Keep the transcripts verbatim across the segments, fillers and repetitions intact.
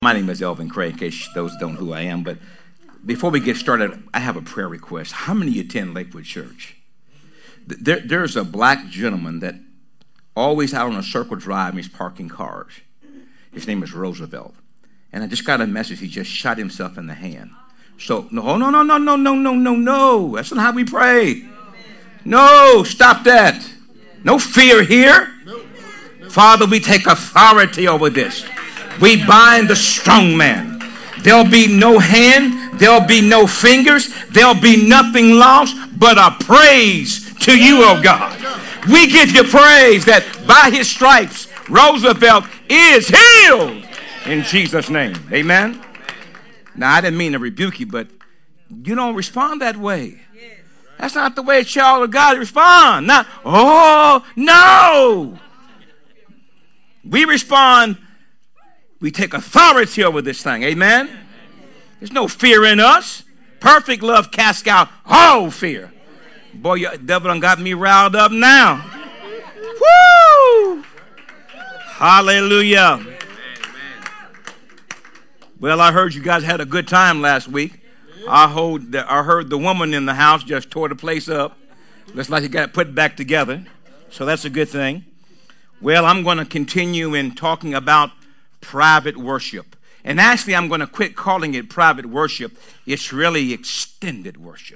My name is Elvin Craig, in case those don't know who I am. But before we get started, I have a prayer request. How many attend Lakewood Church? There, there's a black gentleman that always out on a circle drive, he's parking cars. His name is Roosevelt. And I just got a message. He just shot himself in the hand. So, no, no, no, no, no, no, no, no, no. That's not how we pray. No, stop that. No fear here. Father, we take authority over this. We bind the strong man. There'll be no hand. There'll be no fingers. There'll be nothing lost but a praise to you, oh God. We give you praise that by his stripes, Roosevelt is healed in Jesus' name. Amen. Now, I didn't mean to rebuke you, but you don't respond that way. That's not the way a child of God respond. Not, oh, no. We respond, we take authority over this thing. Amen? There's no fear in us. Perfect love casts out all fear. Boy, your devil done got me riled up now. Woo! Hallelujah. Well, I heard you guys had a good time last week. I heard the, I heard the woman in the house just tore the place up. Looks like you got it put back together. So that's a good thing. Well, I'm going to continue in talking about private worship. And actually, I'm going to quit calling it private worship. It's really extended worship.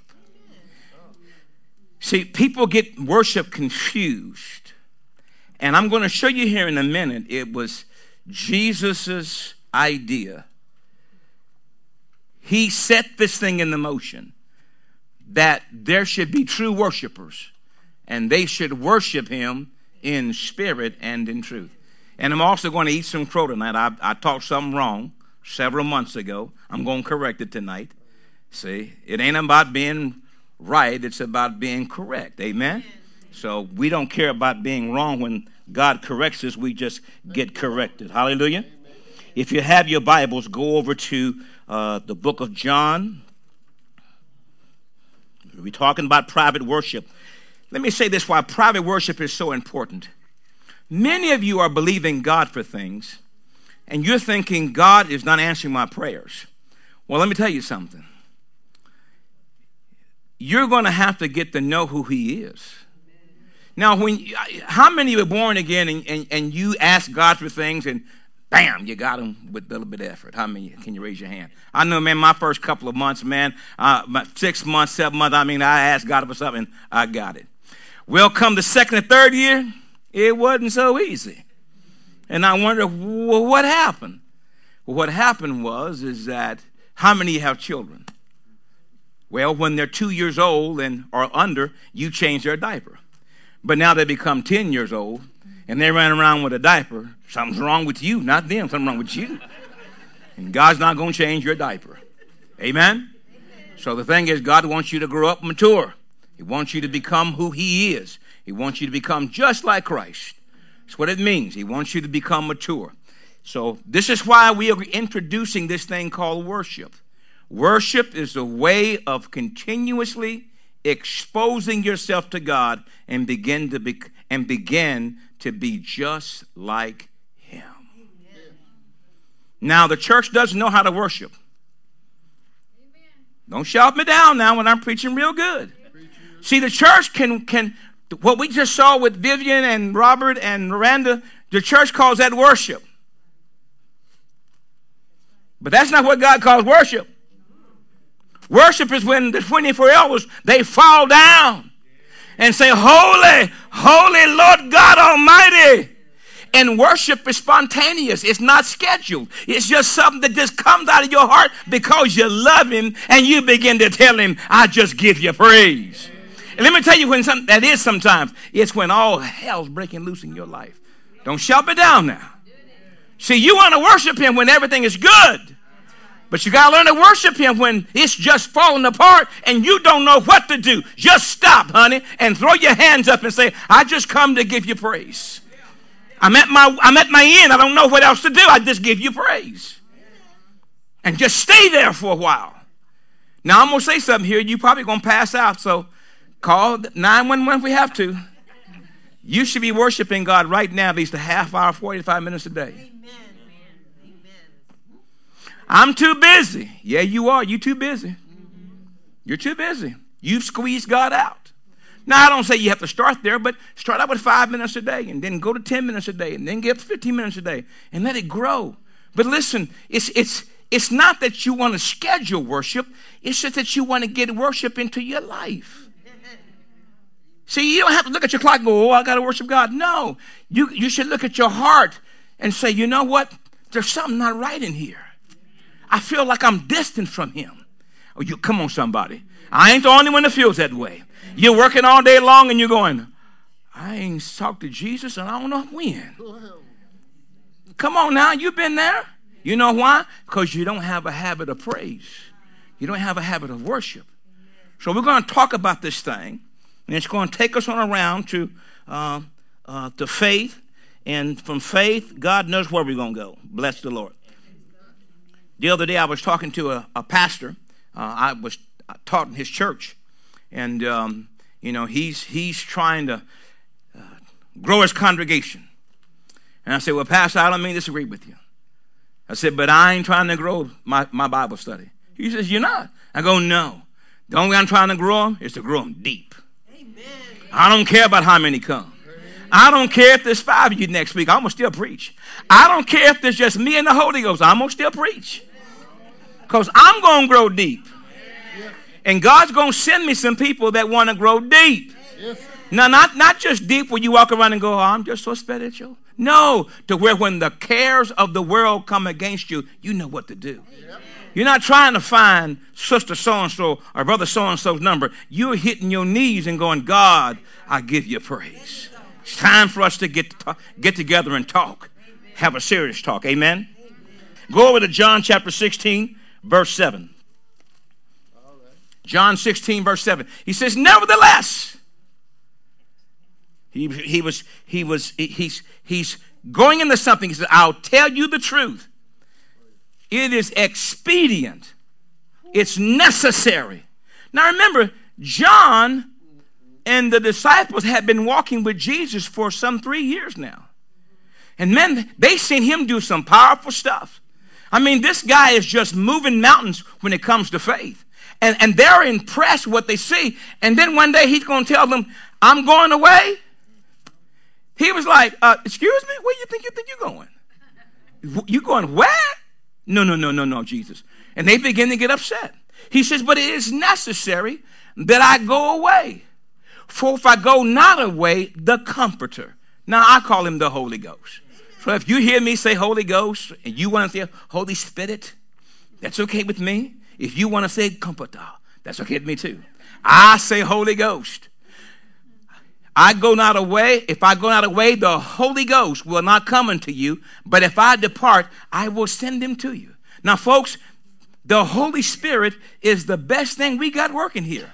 See, people get worship confused. And I'm going to show you here in a minute. It was Jesus's idea. He set this thing in the motion that there should be true worshipers, and they should worship him in spirit and in truth. And I'm also going to eat some crow tonight. I, I talked something wrong several months ago. I'm going to correct it tonight. See, it ain't about being right. It's about being correct. Amen? So we don't care about being wrong. When God corrects us, we just get corrected. Hallelujah. If you have your Bibles, go over to uh, the book of John. We're talking about private worship. Let me say this, why private worship is so important. Many of you are believing God for things, and you're thinking God is not answering my prayers. Well, let me tell you something. You're going to have to get to know who he is. Now, when how many of you are born again and, and, and you ask God for things and bam, you got them with a little bit of effort? How many? Can you raise your hand? I know, man, my first couple of months, man, uh, my six months, seven months, I mean, I asked God for something, I got it. Well, come the second and third year, it wasn't so easy. And I wonder, well, what happened? Well, what happened was is that how many have children? Well, when they're two years old and or under, you change their diaper. But now they become ten years old, and they run around with a diaper. Something's wrong with you, not them. Something's wrong with you. And God's not going to change your diaper. Amen? So the thing is, God wants you to grow up mature. He wants you to become who he is. He wants you to become just like Christ. That's what it means. He wants you to become mature. So this is why we are introducing this thing called worship. Worship is a way of continuously exposing yourself to God and begin to be and begin to be just like him. Amen. Now the church doesn't know how to worship. Amen. Don't shout me down now when I'm preaching real good. See, the church can, can, what we just saw with Vivian and Robert and Miranda, the church calls that worship. But that's not what God calls worship. Worship is when the twenty-four elders, they fall down and say, holy, holy Lord God Almighty. And worship is spontaneous. It's not scheduled. It's just something that just comes out of your heart because you love him and you begin to tell him, I just give you praise. And let me tell you when some, that is sometimes. It's when all hell's breaking loose in your life. Don't shut me down now. See, you want to worship him when everything is good. But you got to learn to worship him when it's just falling apart and you don't know what to do. Just stop, honey, and throw your hands up and say, I just come to give you praise. I'm at my, I'm at my end. I don't know what else to do. I just give you praise. And just stay there for a while. Now, I'm going to say something here. You're probably going to pass out, so call nine one one if we have to. You should be worshiping God right now at least a half hour, forty-five minutes a day. Amen. I'm too busy. Yeah, you are. You're too busy. You're too busy. You've squeezed God out. Now, I don't say you have to start there, but start out with five minutes a day and then go to ten minutes a day and then get up to fifteen minutes a day and let it grow. But listen, it's, it's, it's not that you want to schedule worship. It's just that you want to get worship into your life. See, you don't have to look at your clock and go, oh, I got to worship God. No, you, you should look at your heart and say, you know what? There's something not right in here. I feel like I'm distant from him. Oh, you, come on, somebody. I ain't the only one that feels that way. You're working all day long and you're going, I ain't talked to Jesus and I don't know when. Come on now, you've been there. You know why? Because you don't have a habit of praise. You don't have a habit of worship. So we're going to talk about this thing, and it's going to take us on around to, uh, uh, to faith. And from faith, God knows where we're going to go. Bless the Lord. The other day I was talking to a, a pastor. Uh, I was taught in his church. And, um, you know, he's, he's trying to uh, grow his congregation. And I said, well, Pastor, I don't mean to disagree with you. I said, but I ain't trying to grow my, my Bible study. He says, you're not. I go, no. The only way I'm trying to grow them is to grow them deep. Amen. I don't care about how many come. I don't care if there's five of you next week. I'm going to still preach. I don't care if there's just me and the Holy Ghost. I'm going to still preach. Because I'm going to grow deep. And God's going to send me some people that want to grow deep. Now, not, not just deep where you walk around and go, oh, I'm just so spiritual. No, to where when the cares of the world come against you, you know what to do. You're not trying to find sister so-and-so or brother so-and-so's number. You're hitting your knees and going, God, I give you praise. It's time for us to get, to talk, get together and talk. Have a serious talk. Amen? Go over to John chapter sixteen, verse seven. John sixteen, verse seven. He says, nevertheless, he, he was, he was, he's, he's going into something. He said, I'll tell you the truth. It is expedient. It's necessary. Now remember, John and the disciples had been walking with Jesus for some three years now. And man, they seen him do some powerful stuff. I mean, this guy is just moving mountains when it comes to faith. And, and they're impressed with what they see. And then one day he's going to tell them, I'm going away. He was like, uh, excuse me, where you think you think you're going? You going where? No, no, no, no, no, Jesus. And they begin to get upset. He says, but it is necessary that I go away. For if I go not away, the Comforter. Now, I call him the Holy Ghost. So if you hear me say Holy Ghost and you want to say Holy Spirit, that's okay with me. If you want to say Comforter, that's okay with me too. I say Holy Ghost. I go not away. If I go not away, the Holy Ghost will not come unto you. But if I depart, I will send him to you. Now, folks, the Holy Spirit is the best thing we got working here.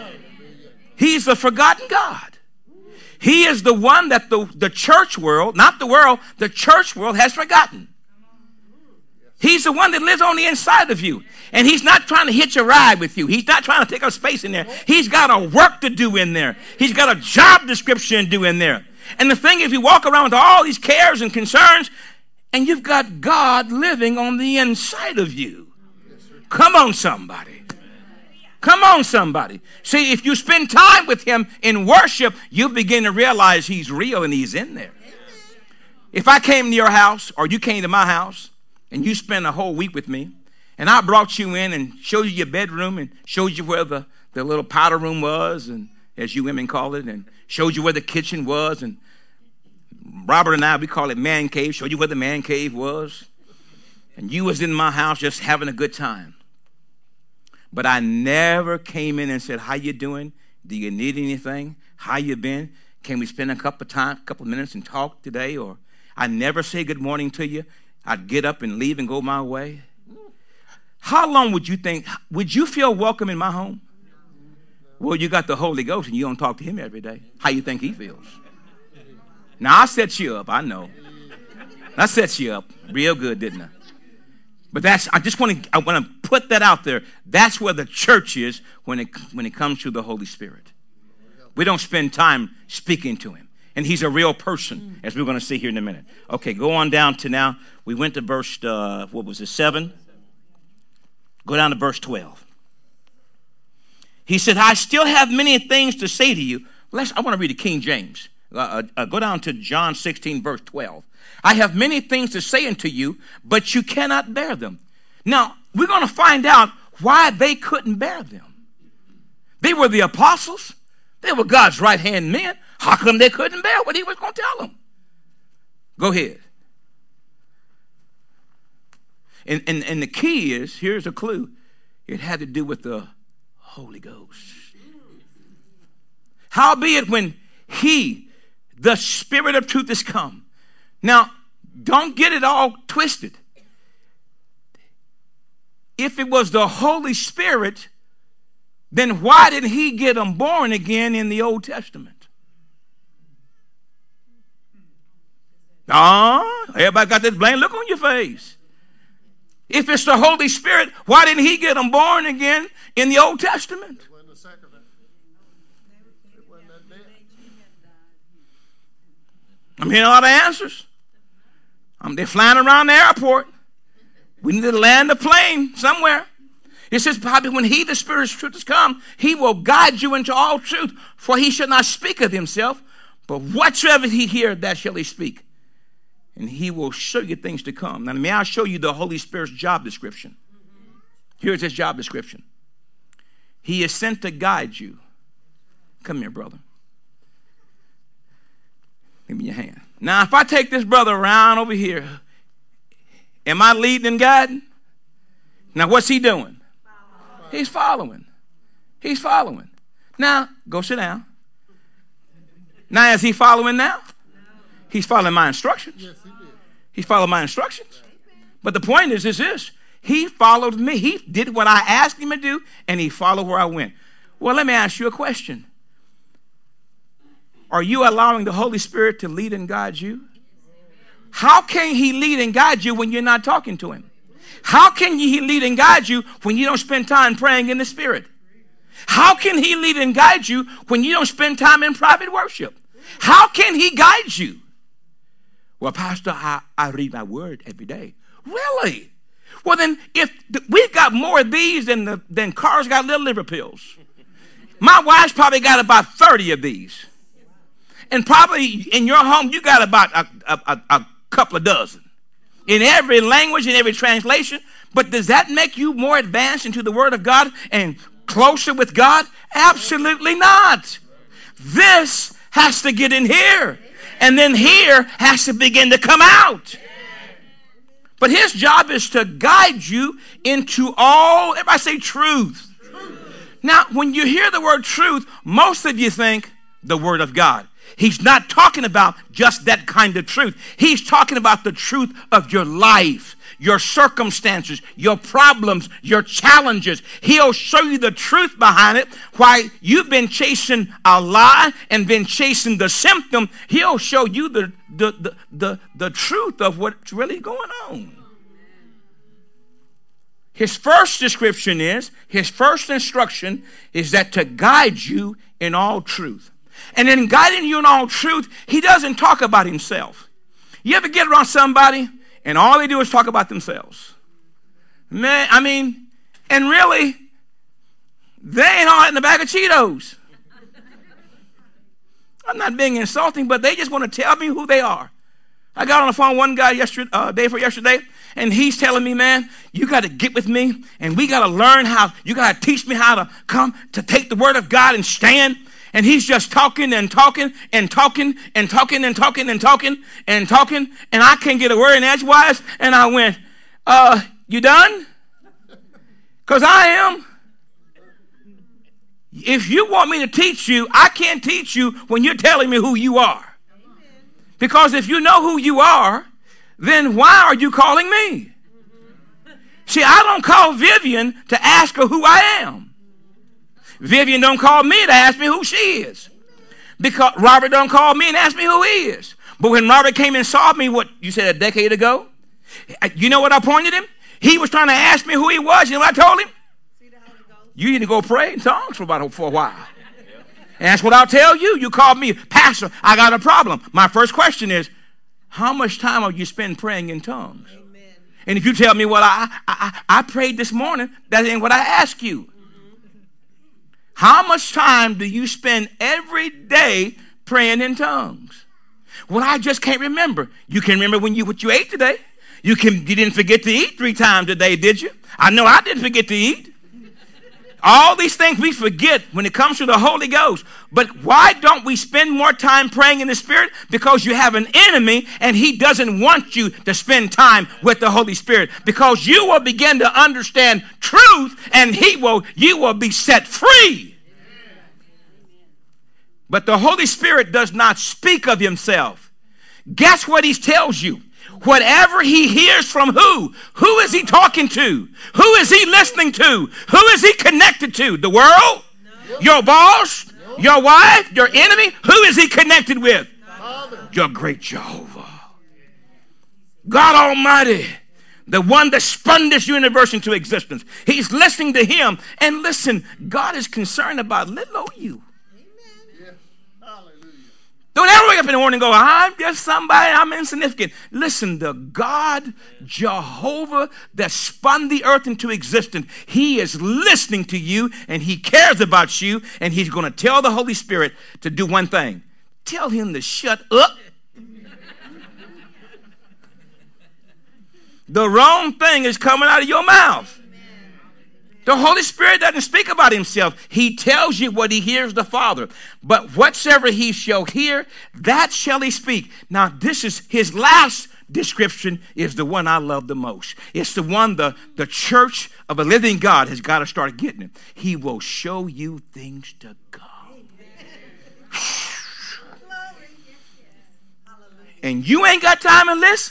He's the forgotten God. He is the one that the, the church world, not the world, the church world has forgotten. He's the one that lives on the inside of you. And he's not trying to hitch a ride with you. He's not trying to take up space in there. He's got a work to do in there. He's got a job description to do in there. And the thing is, you walk around with all these cares and concerns, and you've got God living on the inside of you. Come on, somebody. Come on, somebody. See, if you spend time with him in worship, you begin to realize he's real and he's in there. If I came to your house or you came to my house, and you spent a whole week with me, and I brought you in and showed you your bedroom and showed you where the, the little powder room was, and as you women call it, and showed you where the kitchen was, and Robert and I, we call it man cave, showed you where the man cave was, and you was in my house just having a good time. But I never came in and said, how you doing? Do you need anything? How you been? Can we spend a couple of time, couple of minutes and talk today? Or I never say good morning to you. I'd get up and leave and go my way. How long would you think, would you feel welcome in my home? Well, you got the Holy Ghost and you don't talk to him every day. How you think he feels? Now, I set you up, I know. I set you up real good, didn't I? But that's, I just want to, I want to put that out there. That's where the church is when it, when it comes to the Holy Spirit. We don't spend time speaking to him. And he's a real person, as we're going to see here in a minute. Okay, go on down to now. We went to verse, uh, what was it, seven? Go down to verse twelve. He said, I still have many things to say to you. Let's, I want to read the King James. Uh, uh, go down to John sixteen, verse twelve. I have many things to say unto you, but you cannot bear them. Now, we're going to find out why they couldn't bear them. They were the apostles. They were God's right-hand men. How come they couldn't bear what he was going to tell them? Go ahead. And, and, and the key is, here's a clue. It had to do with the Holy Ghost. Howbeit when he, the Spirit of truth, is come. Now, don't get it all twisted. If it was the Holy Spirit, then why did he get them born again in the Old Testament? Ah, everybody got this blank look on your face. If it's the Holy Spirit, why didn't he get them born again in the Old Testament? It wasn't a sacrifice. It wasn't that death. I'm hearing a lot of answers. Um, they're flying around the airport. We need to land a plane somewhere. It says, probably when he, the Spirit of truth, has come, he will guide you into all truth, for he shall not speak of himself, but whatsoever he hear, that shall he speak. And he will show you things to come. Now, may I show you the Holy Spirit's job description? Here's his job description. He is sent to guide you. Come here, brother. Give me your hand. Now, if I take this brother around over here, am I leading and guiding? Now, what's he doing? He's following. He's following. Now, go sit down. Now, is he following now? He's following my instructions. Yes, he did. He's following my instructions. But the point is, is this. He followed me. He did what I asked him to do, and he followed where I went. Well, let me ask you a question. Are you allowing the Holy Spirit to lead and guide you? How can he lead and guide you when you're not talking to him? How can he lead and guide you when you don't spend time praying in the Spirit? How can he lead and guide you when you don't spend time in private worship? How can he guide you? Well, Pastor, I, I read my word every day. Really? Well, then, if th- we've got more of these than, the, than cars got little liver pills. My wife's probably got about thirty of these. And probably in your home, you got about a, a, a, a couple of dozen. In every language, in every translation. But does that make you more advanced into the Word of God and closer with God? Absolutely not. This has to get in here. And then here has to begin to come out. But his job is to guide you into all, everybody say truth. Truth. Now, when you hear the word truth, most of you think the Word of God. He's not talking about just that kind of truth. He's talking about the truth of your life, your circumstances, your problems, your challenges. He'll show you the truth behind it. Why you've been chasing a lie and been chasing the symptom, he'll show you the, the, the, the, the truth of what's really going on. His first description is, his first instruction is that to guide you in all truth. And in guiding you in all truth, he doesn't talk about himself. You ever get around somebody and all they do is talk about themselves? Man, I mean, and really, they ain't all in the bag of Cheetos. I'm not being insulting, but they just want to tell me who they are. I got on the phone with one guy yesterday, uh, day for yesterday, and he's telling me, man, you got to get with me, and we got to learn how, you got to teach me how to come to take the Word of God and stand. And he's just talking and talking and talking and talking and talking and talking and talking. And I can't get a word in edgewise. And I went, uh, you done? Because I am. If you want me to teach you, I can't teach you when you're telling me who you are. Because if you know who you are, then why are you calling me? See, I don't call Vivian to ask her who I am. Vivian don't call me to ask me who she is. Because Robert don't call me and ask me who he is. But when Robert came and saw me, what you said a decade ago, you know what I pointed him? He was trying to ask me who he was. You know what I told him? You need to go pray in tongues for about for a while. And that's what I'll tell you. You called me, Pastor, I got a problem. My first question is, how much time are you spend praying in tongues? Amen. And if you tell me, well, I, I, I prayed this morning, that ain't what I asked you. How much time do you spend every day praying in tongues? Well, I just can't remember. You can remember when you what you ate today. You can you didn't forget to eat three times a day, did you? I know I didn't forget to eat. All these things we forget when it comes to the Holy Ghost. But why don't we spend more time praying in the Spirit? Because you have an enemy and he doesn't want you to spend time with the Holy Spirit. Because you will begin to understand truth and he will, you will be set free. But the Holy Spirit does not speak of himself. Guess what he tells you? Whatever he hears from who? Who is he talking to? Who is he listening to? Who is he connected to? The world? No. Your boss? No. Your wife? Your enemy? Who is he connected with? Father. Your great Jehovah. God Almighty. The one that spun this universe into existence. He's listening to him. And listen, God is concerned about little old you. Don't ever wake up in the morning and go, I'm just somebody, I'm insignificant. Listen, the God, Jehovah, that spun the earth into existence, he is listening to you and he cares about you and he's going to tell the Holy Spirit to do one thing. Tell him to shut up. The wrong thing is coming out of your mouth. The Holy Spirit doesn't speak about himself. He tells you what he hears the Father. But whatsoever he shall hear, that shall he speak. Now, this is his last description is the one I love the most. It's the one the, the church of a living God has got to start getting it. He will show you things to come. And you ain't got time to listen.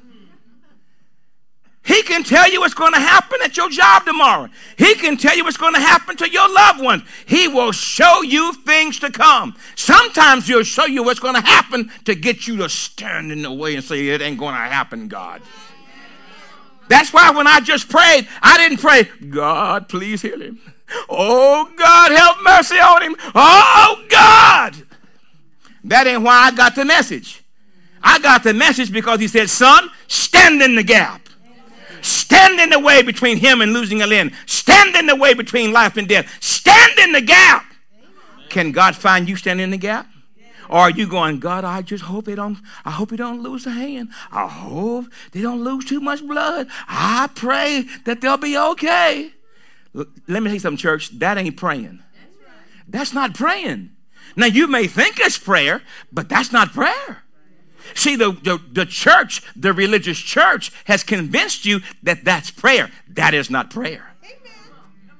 He can tell you what's going to happen at your job tomorrow. He can tell you what's going to happen to your loved ones. He will show you things to come. Sometimes he'll show you what's going to happen to get you to stand in the way and say, it ain't going to happen, God. That's why when I just prayed, I didn't pray, God, please heal him. Oh, God, help mercy on him. Oh, God. That ain't why I got the message. I got the message because he said, son, stand in the gap. Stand in the way between him and losing a limb. Stand in the way between life and death. Stand in the gap. Amen. Can God find you standing in the gap? Yeah. Or are you going, God, I just hope they don't, I hope he don't lose a hand. I hope they don't lose too much blood. I pray that they'll be okay. Look, let me tell you something, church. That ain't praying. That's right. That's not praying. Now, you may think it's prayer, but that's not prayer. See, the, the, the church, the religious church, has convinced you that that's prayer. That is not prayer. Amen.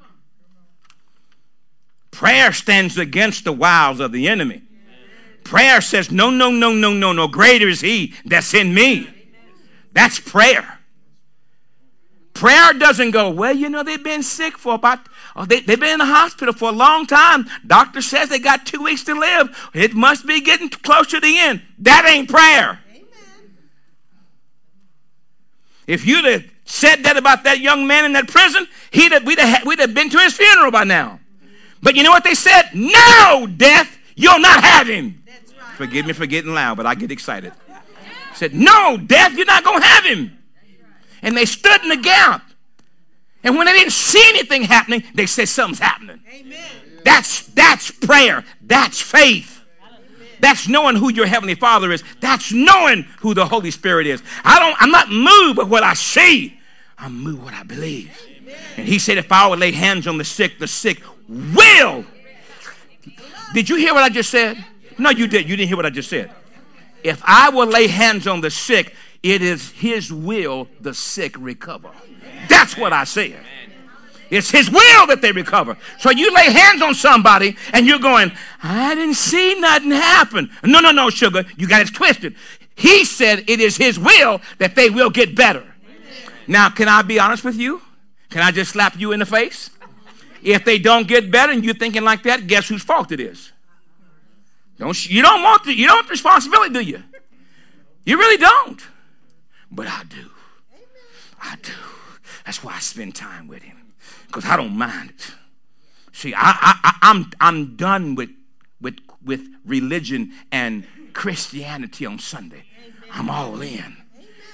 Prayer stands against the wiles of the enemy. Prayer says, no, no, no, no, no, no. Greater is he that's in me. That's prayer. Prayer doesn't go, well, you know, they've been sick for about, oh, they, they've been in the hospital for a long time. Doctor says they got two weeks to live. It must be getting close to the end. That ain't prayer. Amen. If you'd have said that about that young man in that prison, he'd have, we'd, have, we'd have been to his funeral by now. But you know what they said? No, death, you'll not have him. That's right. Forgive me for getting loud, but I get excited. Said, no, death, you're not going to have him. And they stood in the gap. And when they didn't see anything happening, they said something's happening. Amen. That's, that's prayer. That's faith. Amen. That's knowing who your Heavenly Father is. That's knowing who the Holy Spirit is. I don't, I'm not moved by what I see. I'm moved by what I believe. Amen. And he said, if I would lay hands on the sick, the sick will. Did you hear what I just said? No, you did. You didn't hear what I just said. If I will lay hands on the sick, it is his will the sick recover. That's what I said. It's his will that they recover. So you lay hands on somebody and you're going, I didn't see nothing happen. No, no, no, sugar. You got it twisted. He said it is his will that they will get better. Now, can I be honest with you? Can I just slap you in the face? If they don't get better and you're thinking like that, guess whose fault it is? Don't, you don't want the, you don't want the responsibility, do you? You really don't. But I do. I do. That's why I spend time with him. Because I don't mind it. See, I, I, I'm, I'm done with, with, with religion and Christianity on Sunday. I'm all in.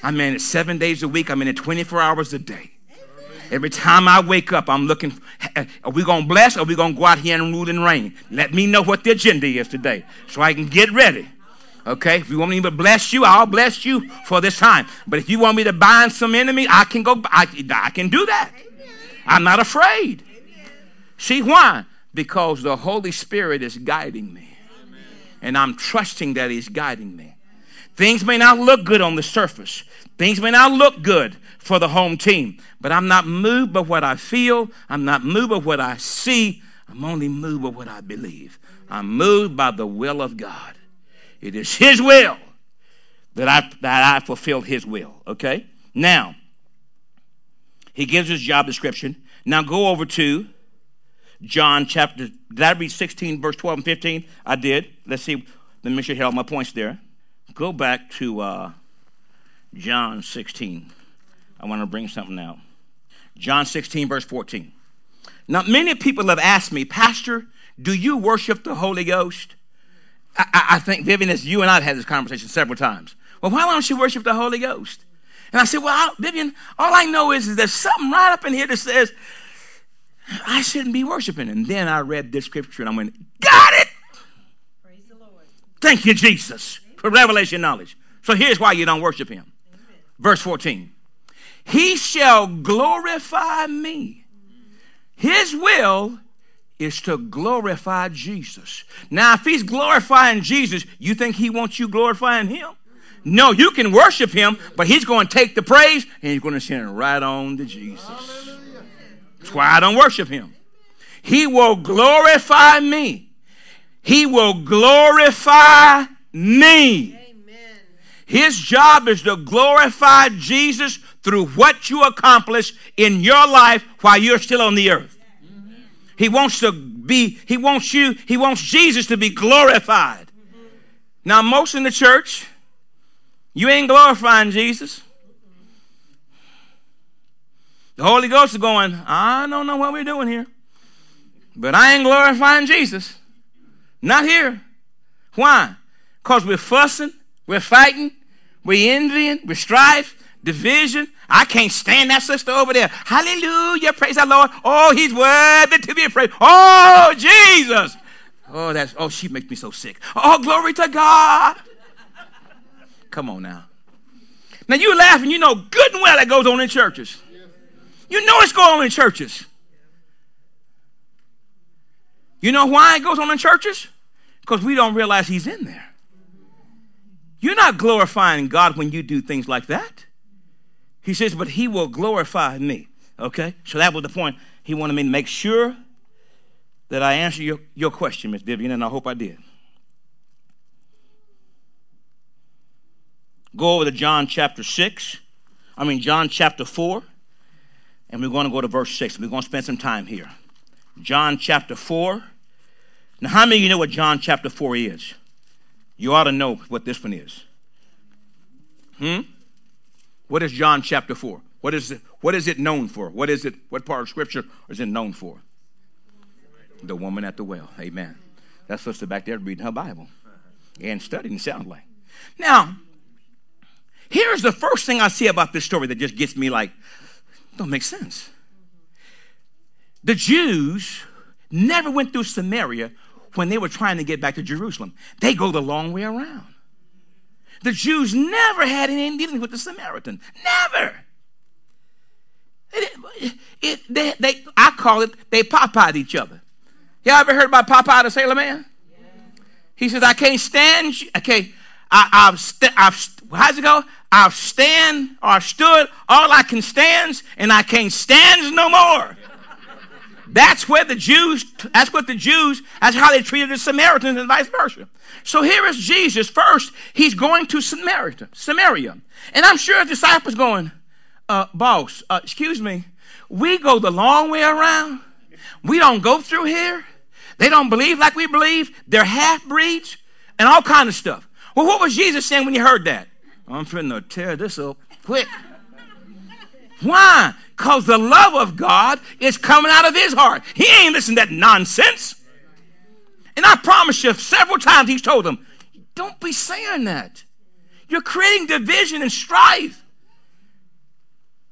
I'm in it seven days a week. I'm in it twenty-four hours a day. Every time I wake up, I'm looking, are we going to bless or are we going to go out here and rule and reign? Let me know what the agenda is today so I can get ready. Okay? If you want me to bless you, I'll bless you for this time. But if you want me to bind some enemy, I can go, I, I can do that. I'm not afraid. See why? Because the Holy Spirit is guiding me. And I'm trusting that he's guiding me. Things may not look good on the surface. Things may not look good for the home team. But I'm not moved by what I feel. I'm not moved by what I see. I'm only moved by what I believe. I'm moved by the will of God. It is his will that I, that I fulfill his will. Okay? Now, he gives his job description. Now go over to John chapter, did I read sixteen, verse twelve and fifteen? I did. Let's see. Let me make sure I hit all my points there. Go back to uh, John sixteen. I want to bring something out. John sixteen, verse fourteen. Now, many people have asked me, Pastor, do you worship the Holy Ghost? I, I, I think, Vivian, as you and I have had this conversation several times. Well, why don't you worship the Holy Ghost? And I said, well, I, Vivian, all I know is, is there's something right up in here that says I shouldn't be worshiping. And then I read this scripture and I went, got it! Praise the Lord. Thank you, Jesus, for revelation knowledge. So here's why you don't worship him. Amen. Verse fourteen. He shall glorify me. His will is to glorify Jesus. Now, if he's glorifying Jesus, you think he wants you glorifying him? No, you can worship him, but he's going to take the praise and he's going to send it right on to Jesus. Hallelujah. That's why I don't worship him. He will glorify me. He will glorify me. Amen. His job is to glorify Jesus through what you accomplish in your life while you're still on the earth. Mm-hmm. He wants to be, he wants you, he wants Jesus to be glorified. Mm-hmm. Now, most in the church, you ain't glorifying Jesus. The Holy Ghost is going, I don't know what we're doing here, but I ain't glorifying Jesus. Not here. Why? Because we're fussing, we're fighting, we're envying, we're strife, division. I can't stand that sister over there. Hallelujah, praise the Lord. Oh, he's worthy to be praised. Oh, Jesus. Oh, that's, oh, she makes me so sick. Oh, glory to God. Come on now. Now, you laughing, you know good and well that goes on in churches. You know it's going on in churches. You know why it goes on in churches? Because we don't realize he's in there. You're not glorifying God when you do things like that. He says, but he will glorify me. Okay? So that was the point. He wanted me to make sure that I answered your, your question, Miss Vivian, and I hope I did. Go over to John chapter six. I mean, John chapter four. And we're going to go to verse six. We're going to spend some time here. John chapter four. Now, how many of you know what John chapter four is? You ought to know what this one is. Hmm? What is John chapter four? What is it, what is it known for? What is it? What part of Scripture is it known for? The woman at the well. Amen. That sister back there reading her Bible and studying, sound like. Now, here's the first thing I see about this story that just gets me like, don't make sense. The Jews never went through Samaria when they were trying to get back to Jerusalem. They go the long way around. The Jews never had any dealing with the Samaritan. Never. It, it, they, they, I call it, they pop-eyed each other. Y'all ever heard about Popeye the Sailor Man? Yeah. He says, I can't stand you. Okay, I, I've, st- I've, how's it go? I've stand or stood all I can stands, and I can't stands no more. That's where the Jews, that's what the Jews, that's how they treated the Samaritans and vice versa. So here is Jesus. First, he's going to Samaria, Samaria. And I'm sure his disciples going, uh, boss, uh, excuse me, we go the long way around. We don't go through here. They don't believe like we believe. They're half-breeds and all kind of stuff. Well, what was Jesus saying when he heard that? I'm finna tear this up quick. Why? Because the love of God is coming out of his heart. He ain't listening to that nonsense. And I promise you, several times he's told them, don't be saying that. You're creating division and strife.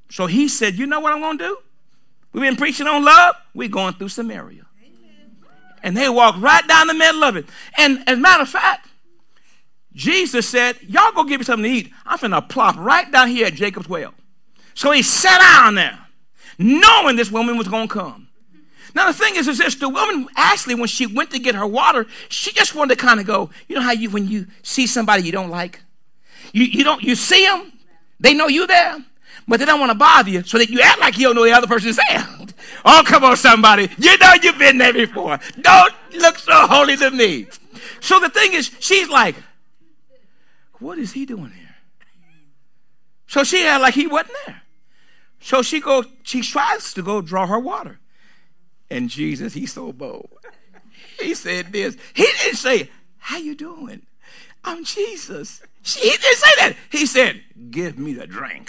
So he said, you know what I'm going to do? We've been preaching on love. We're going through Samaria. And they walked right down the middle of it. And as a matter of fact, Jesus said, y'all go give me something to eat. I'm finna plop right down here at Jacob's well. So he sat down there, knowing this woman was going to come. Now, the thing is, is this, the woman, actually, when she went to get her water, she just wanted to kind of go, you know how you, when you see somebody you don't like, you, you don't, you see them, they know you there, but they don't want to bother you, so that you act like you don't know the other person's there. Oh, come on, somebody. You know you've been there before. Don't look so holy to me. So the thing is, she's like, what is he doing here? So she had like he wasn't there. So she go, she tries to go draw her water. And Jesus, he's so bold. He said this. He didn't say, how you doing? I'm Jesus. She, he didn't say that. He said, give me the drink.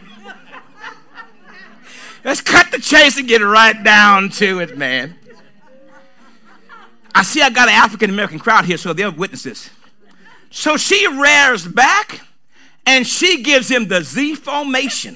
Let's cut the chase and get right down to it, man. I see I got an African-American crowd here, so they'll witness this. So she rears back, and she gives him the Z formation.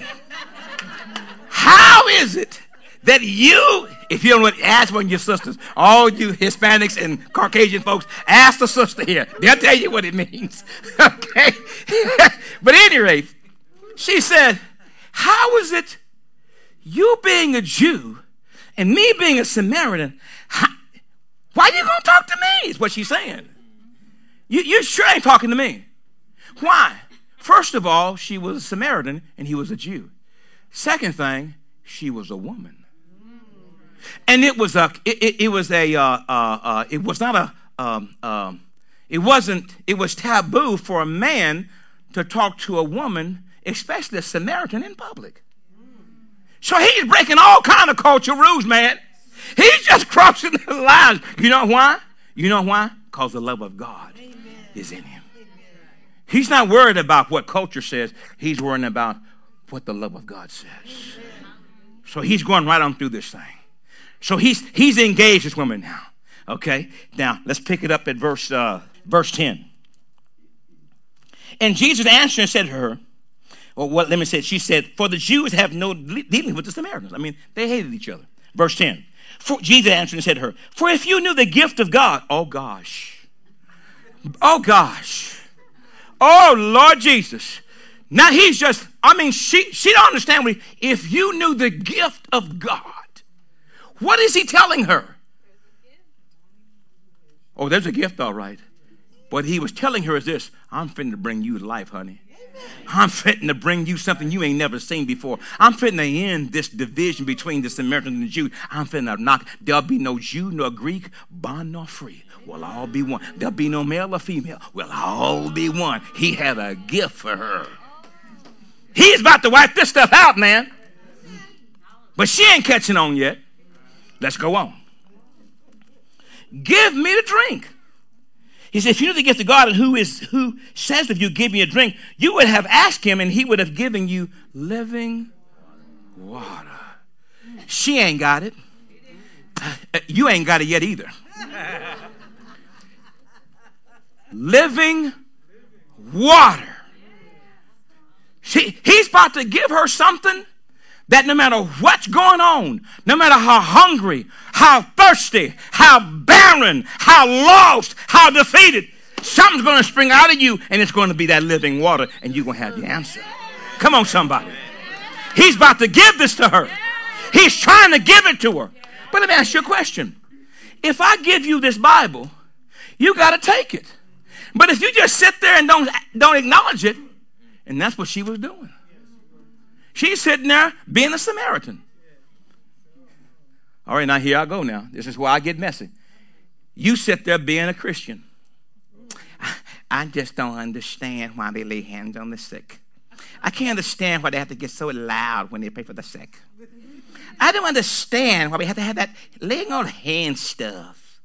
How is it that you, if you don't know, ask one of your sisters, all you Hispanics and Caucasian folks, ask the sister here. They'll tell you what it means. Okay? But at any rate, she said, how is it you being a Jew and me being a Samaritan, how, why are you going to talk to me is what she's saying. You, you sure ain't talking to me. Why? First of all, she was a Samaritan and he was a Jew. Second thing, she was a woman. And it was a, it, it, it was a, uh, uh, uh, it was not a, um, um, it wasn't, it was taboo for a man to talk to a woman, especially a Samaritan, in public. So he's breaking all kind of culture rules, man. He's just crossing the lines. You know why? You know why? Because the love of God Amen. Is in him. Amen. He's not worried about what culture says. He's worried about what the love of God says. Amen. So he's going right on through this thing. So he's he's engaged this woman now. Okay? Now, let's pick it up at verse uh, verse ten. And Jesus answered and said to her, or what, let me say, she said, for the Jews have no dealing with the Samaritans. I mean, they hated each other. Verse ten. For, Jesus answered and said to her, for if you knew the gift of God, oh gosh, oh gosh, oh Lord Jesus. Now he's just, I mean, she, she don't understand what he, if you knew the gift of God, what is he telling her? Oh, there's a gift, all right. What he was telling her is this, I'm finna to bring you to life, honey. I'm fitting to bring you something you ain't never seen before. I'm fitting to end this division between the Samaritan and the Jew. I'm fitting to knock. There'll be no Jew nor Greek, bond nor free. We'll all be one. There'll be no male or female. We'll all be one. He had a gift for her. He's about to wipe this stuff out, man. But she ain't catching on yet. Let's go on. Give me the drink. He said, if you knew the gift of God and who is who says if you give me a drink, you would have asked him and he would have given you living water. She ain't got it. You ain't got it yet either. Living water. She, he's about to give her something that no matter what's going on, no matter how hungry, how thirsty, how barren, how lost, how defeated, something's going to spring out of you and it's going to be that living water and you're going to have your answer. Come on, somebody. He's about to give this to her. He's trying to give it to her. But let me ask you a question. If I give you this Bible, you got to take it. But if you just sit there and don't, don't acknowledge it, and that's what she was doing. She's sitting there being a Samaritan. All right, now here I go now. This is where I get messy. You sit there being a Christian. I just don't understand why they lay hands on the sick. I can't understand why they have to get so loud when they pray for the sick. I don't understand why we have to have that laying on hands stuff.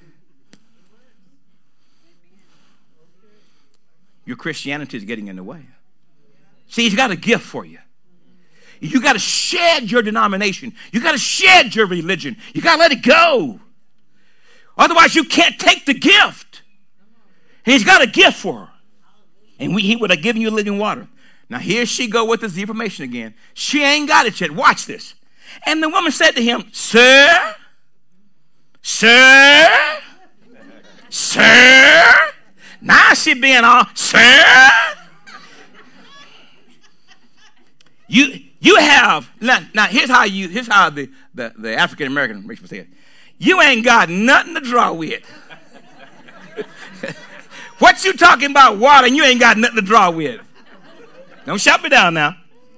Your Christianity is getting in the way. See, he's got a gift for you. You got to shed your denomination. You got to shed your religion. You got to let it go. Otherwise, you can't take the gift. And he's got a gift for her. And we, he would have given you living water. Now here she go with this information again. She ain't got it yet. Watch this. And the woman said to him, Sir, sir, sir. Now she being all, sir. You you have now, now here's how you here's how the, the, the African American makes me say it. You ain't got nothing to draw with. What you talking about water and you ain't got nothing to draw with? Don't shut me down now.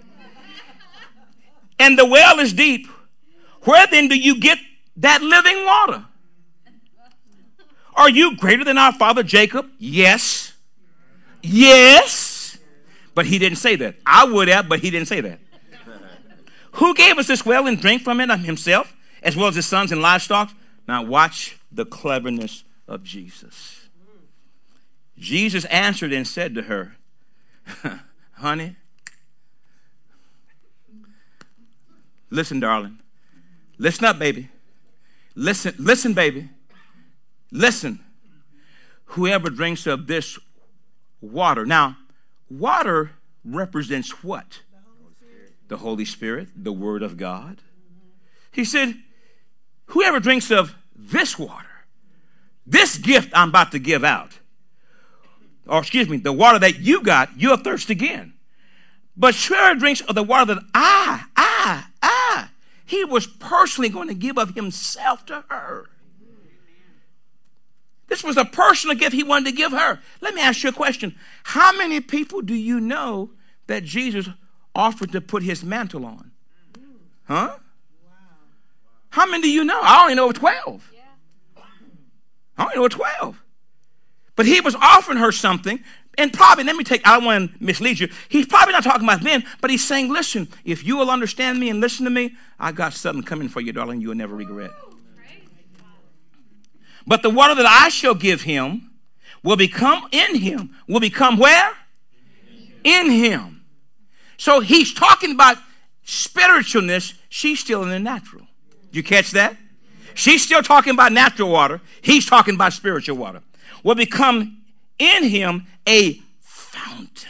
And the well is deep. Where then do you get that living water? Are you greater than our father Jacob? Yes. Yes. But he didn't say that. I would have, but he didn't say that. Who gave us this well and drank from it himself, as well as his sons and livestock? Now watch the cleverness of Jesus. Jesus answered and said to her, honey, listen, darling. Listen up, baby. Listen, listen, baby. Listen. Whoever drinks of this water. Now, water represents what? The Holy Spirit, the Word of God. He said, whoever drinks of this water, this gift I'm about to give out, or excuse me, the water that you got, you'll thirst again. But whoever drinks of the water that I, I, I, he was personally going to give of himself to her. This was a personal gift he wanted to give her. Let me ask you a question. How many people do you know that Jesus offered to put his mantle on? Huh? How many do you know? I only know of twelve. I only know of twelve. But he was offering her something, and probably, let me take, I don't want to mislead you. He's probably not talking about men, but he's saying, listen, if you will understand me and listen to me, I got something coming for you, darling, you will never regret. But the water that I shall give him will become in him. Will become where? In him. So he's talking about spiritualness. She's still in the natural. Did you catch that? She's still talking about natural water. He's talking about spiritual water. Will become in him a fountain.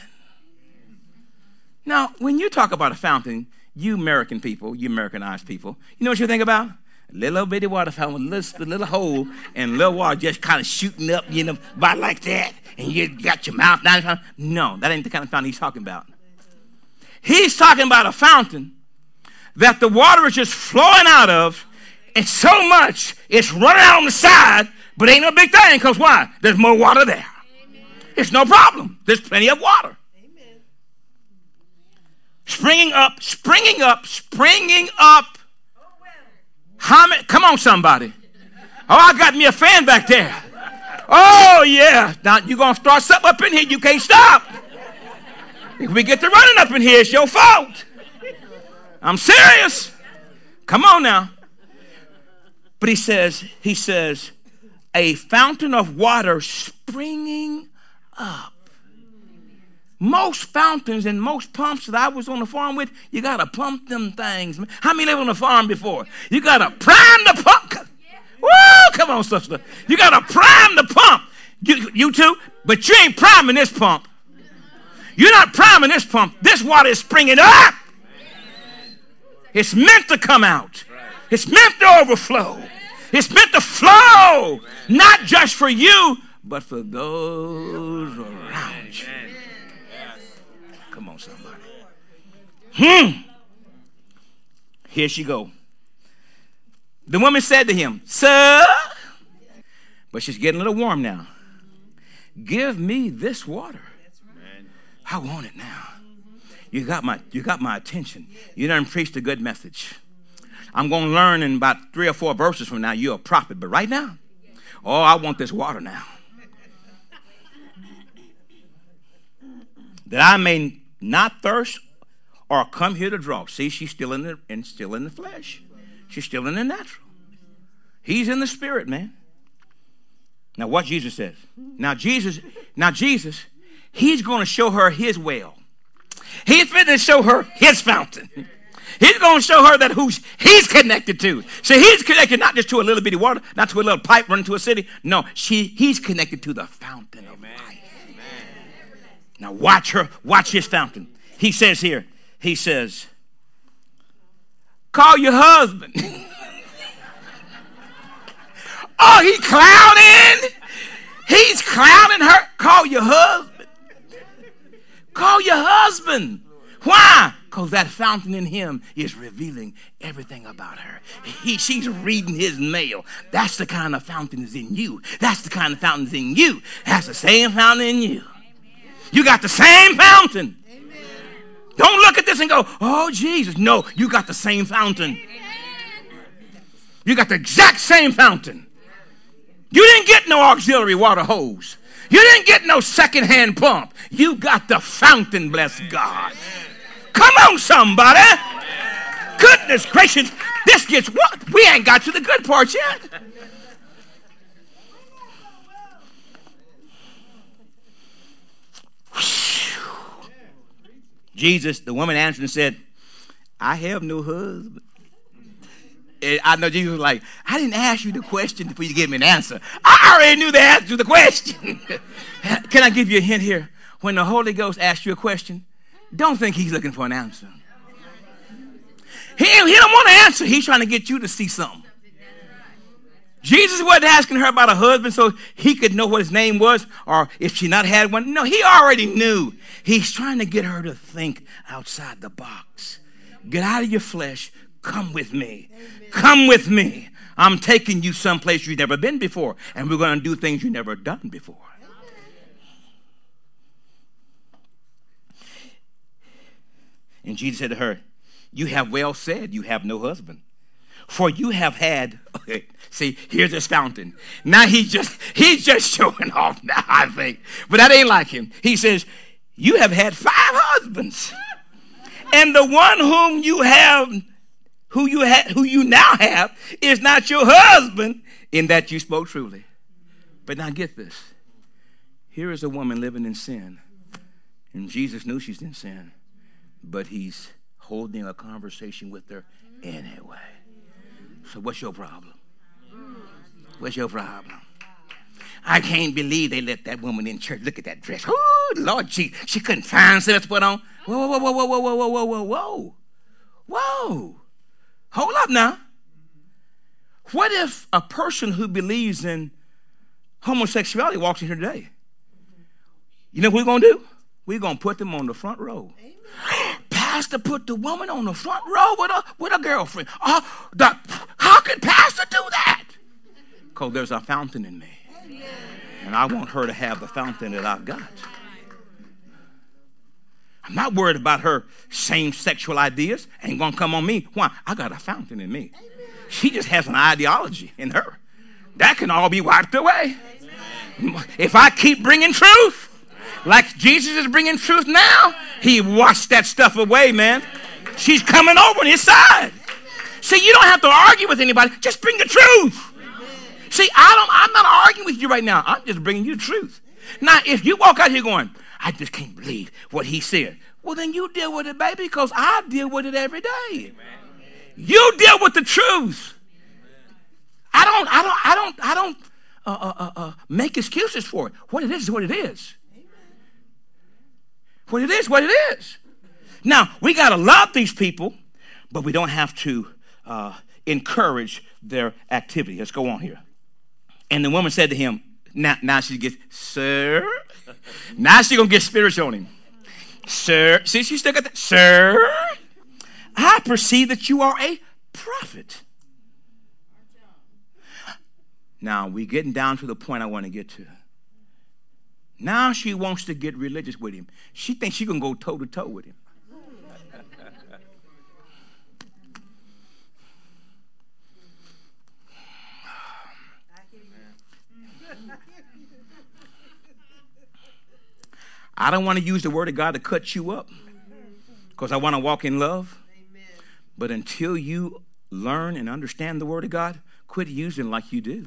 Now, when you talk about a fountain, you American people, you Americanized people, you know what you think about? A little bitty water fountain, a little, a little hole, and a little water just kind of shooting up, you know, by like that, and you got your mouth down. No, that ain't the kind of fountain he's talking about. He's talking about a fountain that the water is just flowing out of, and so much it's running out on the side, but ain't no big thing, because why? There's more water there. Amen. It's no problem. There's plenty of water. Amen. Springing up, springing up, springing up. Oh, well. How many? Come on, somebody. Oh, I got me a fan back there. Oh, yeah. Now, you're going to start something up in here. You can't stop. If we get to running up in here, it's your fault. I'm serious. Come on now. But he says, he says, a fountain of water springing up. Most fountains and most pumps that I was on the farm with, you got to pump them things. How many live on the farm before? You got to prime the pump. Woo, come on, sister. You got to prime the pump. You, you too, but you ain't priming this pump. You're not priming this pump. This water is springing up. It's meant to come out. It's meant to overflow. It's meant to flow, not just for you, but for those around you. Come on, somebody. Hmm. Here she go. The woman said to him, Sir, but she's getting a little warm now. Give me this water. I want it now. You got my, you got my attention. You done preached a good message. I'm going to learn in about three or four verses from now you're a prophet. But right now, oh, I want this water now. That I may not thirst or come here to draw. See, she's still in the and still in the flesh. She's still in the natural. He's in the spirit, man. Now what Jesus says. Now Jesus, now Jesus, he's going to show her his well. He's going to show her his fountain. He's going to show her that who he's connected to. So he's connected not just to a little bitty water, not to a little pipe running to a city. No, she he's connected to the fountain of life. Amen. Now watch her, watch his fountain. He says here, he says, call your husband. Oh, he clowning. He's clowning her. Call your husband. Call your husband. Why? Because that fountain in him is revealing everything about her. He, she's reading his mail. That's the kind of fountain is in you. That's the kind of fountain is in you. That's the same fountain in you. You got the same fountain. Don't look at this and go, oh, Jesus. No, you got the same fountain. You got the exact same fountain. You didn't get no auxiliary water hose. You didn't get no secondhand pump. You got the fountain, bless God. Come on, somebody. Goodness gracious. This gets what? We ain't got to the good part yet. Jesus, the woman answered and said, I have no husband. And I know Jesus was like, I didn't ask you the question before you gave me an answer. I already knew the answer to the question. Can I give you a hint here? When the Holy Ghost asks you a question, don't think he's looking for an answer. He, he don't want to answer. He's trying to get you to see something. Jesus wasn't asking her about a husband so he could know what his name was or if she not had one. No, he already knew. He's trying to get her to think outside the box. Get out of your flesh. Come with me. Come with me. I'm taking you someplace you've never been before, and we're going to do things you've never done before. And Jesus said to her, you have well said you have no husband. For you have had, okay, see, here's this fountain. Now he's just, he's just showing off now, I think. But that ain't like him. He says, you have had five husbands. And the one whom you have, who you ha- who you now have is not your husband, in that you spoke truly. But now get this. Here is a woman living in sin. And Jesus knew she's in sin. But he's holding a conversation with her anyway. So what's your problem? What's your problem? I can't believe they let that woman in church. Look at that dress. Oh, Lord Jesus. She couldn't find something to put on. Whoa, whoa, whoa, whoa, whoa, whoa, whoa, whoa, whoa. Whoa. Hold up now. What if a person who believes in homosexuality walks in here today? You know what we're going to do? We're going to put them on the front row. Pastor put the woman on the front row with a, with a girlfriend. Uh, the, how could Pastor do that? Because there's a fountain in me. And I want her to have the fountain that I've got. I'm not worried about her same sexual ideas. Ain't going to come on me. Why? I got a fountain in me. She just has an ideology in her. That can all be wiped away. If I keep bringing truth, like Jesus is bringing truth now, he washed that stuff away, man. She's coming over on his side. See, you don't have to argue with anybody. Just bring the truth. See, I don't, I'm not arguing with you right now. I'm just bringing you the truth. Now, if you walk out here going, I just can't believe what he said. Well, then you deal with it, baby, because I deal with it every day. You deal with the truth. I don't, I don't, I don't, I don't uh, uh, uh, make excuses for it. What it is is what it is. What it is, what it is. Now, we got to love these people, but we don't have to uh, encourage their activity. Let's go on here. And the woman said to him, now, now she gets, sir. Now she's going to get spiritual on him. Sir. See, she still got that. Sir, I perceive that you are a prophet. Now, we're getting down to the point I want to get to. Now she wants to get religious with him. She thinks she can go toe-to-toe with him. I don't want to use the word of God to cut you up because I want to walk in love. But until you learn and understand the word of God, quit using like you do.